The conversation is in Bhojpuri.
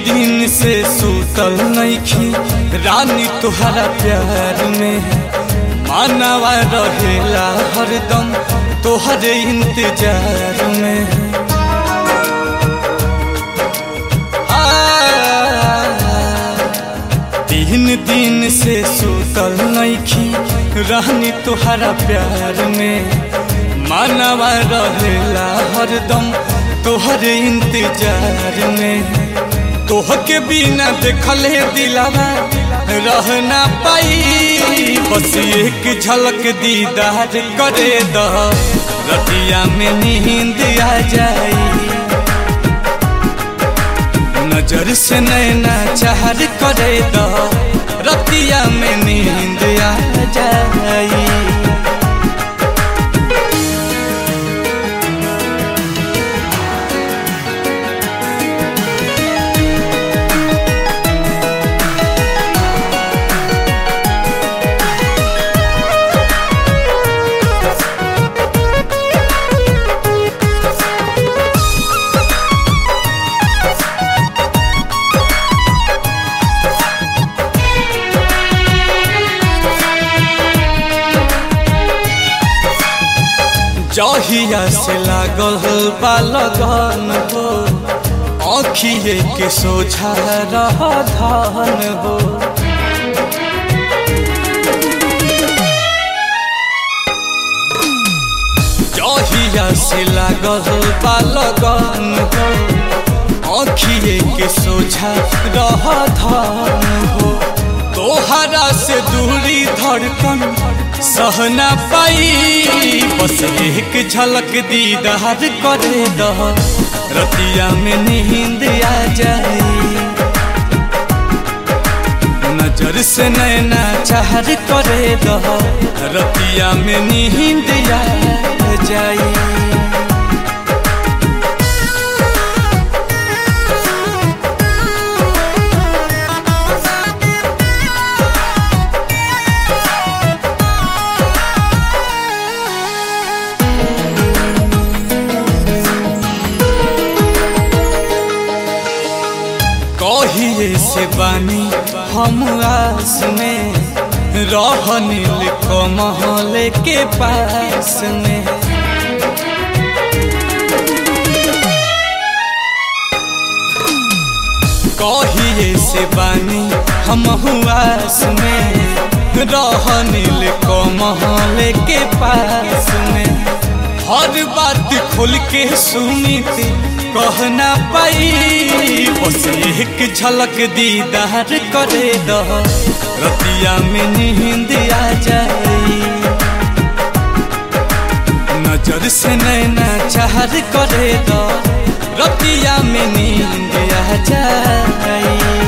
दिन से सुतल नइखी रानी तुहरा प्यार में, मानवा रहेला हरदम तोहरे इंतजार में। 3 दिन से सुतल नइखी रानी तुहरा प्यार में, मानवा रहेला हरदम तोहरे इंतजार में। तोहके बिना देखले दिलवा रह ना पाई, बस एक झलक दीदार करे द रतिया में नींद आ जाई। नजर से नैना चाहर करे द रतिया में नींद आ जाई। जहिया से लागल बा लगन हो, आँखिए के सोझा रह धन हो। जहिया से लागल बा लगन हो, आँखिए के सोझा रह धन हो। तोहरा से दूरी धड़कन सह ना पाई, बस एक झलक दीदार करे द रतिया में नींद आ जाई। नजर से नैना चाहर करे द रतिया में नींद आ जाई। कहिए से बानी हम आस में, रहनिल कमल के पास में। कहिए से बानी हम आस में, रहनिल कमल के पास में। हर बात खोल के सुनी थी कह ना पाई, बस एक झलक दीदार करे द रतिया में नींद आ जाई। नजर से नैना चाहर करे द रतिया में नींद आ जाई।